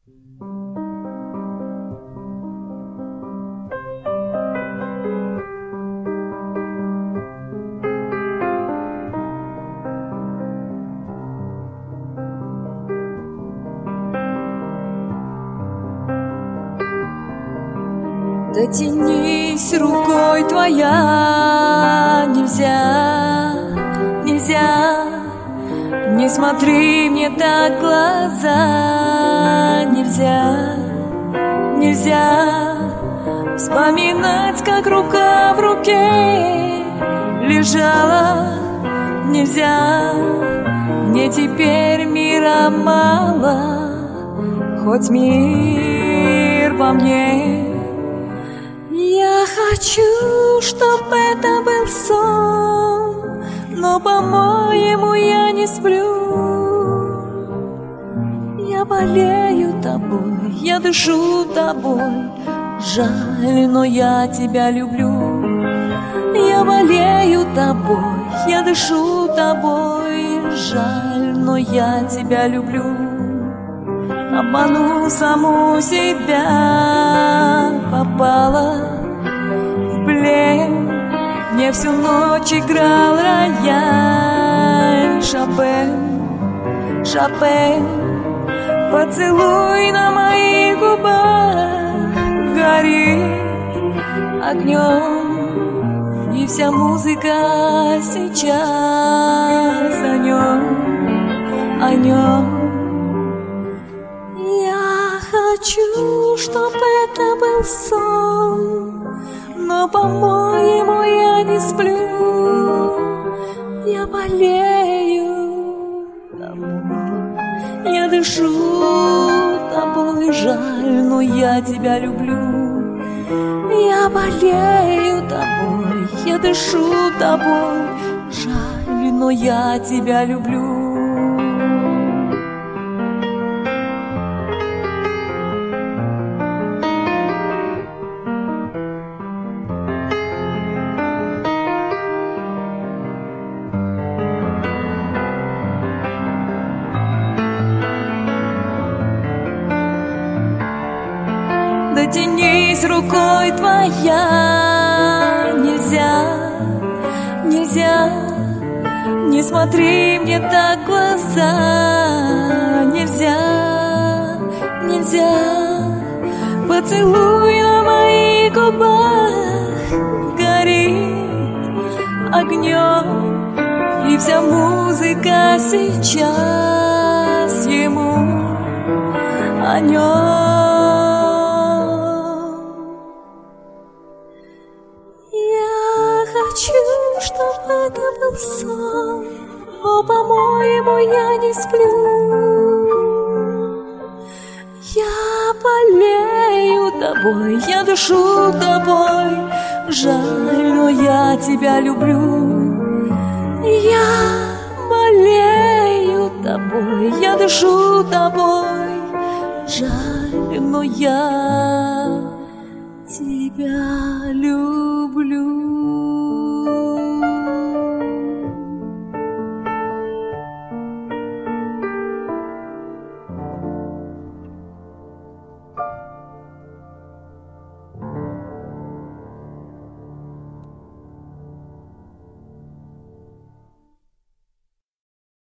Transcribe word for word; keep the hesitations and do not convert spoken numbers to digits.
Дотянись рукой твоя, нельзя, нельзя. Не смотри мне так в глаза, нельзя, нельзя. Вспоминать, как рука в руке лежала, нельзя. Мне теперь мира мало, хоть мир во мне. Я хочу, чтоб это был сон, но, по-моему, я не сплю. Я болею тобой, я дышу тобой. Жаль, но я тебя люблю. Я болею тобой, я дышу тобой. Жаль, но я тебя люблю. Обману саму себя, попала в плен. Мне всю ночь играл рояль Шопен, Шопен. Поцелуй на моих губах горит огнем, и вся музыка сейчас о нем, о нем. Хочу, чтоб это был сон, но, по-моему, я не сплю. Я болею тобой, я дышу тобой. Жаль, но я тебя люблю. Я болею тобой, я дышу тобой. Жаль, но я тебя люблю. Дотянись рукой твоя, нельзя, нельзя. Не смотри мне так в глаза, нельзя, нельзя. Поцелуй на моих губах горит огнем, и вся музыка сейчас ему о нем. Хочу, чтоб это был сон, но, по-моему, я не сплю. Я болею тобой, я дышу тобой. Жаль, но я тебя люблю. Я болею тобой, я дышу тобой. Жаль, но я тебя люблю.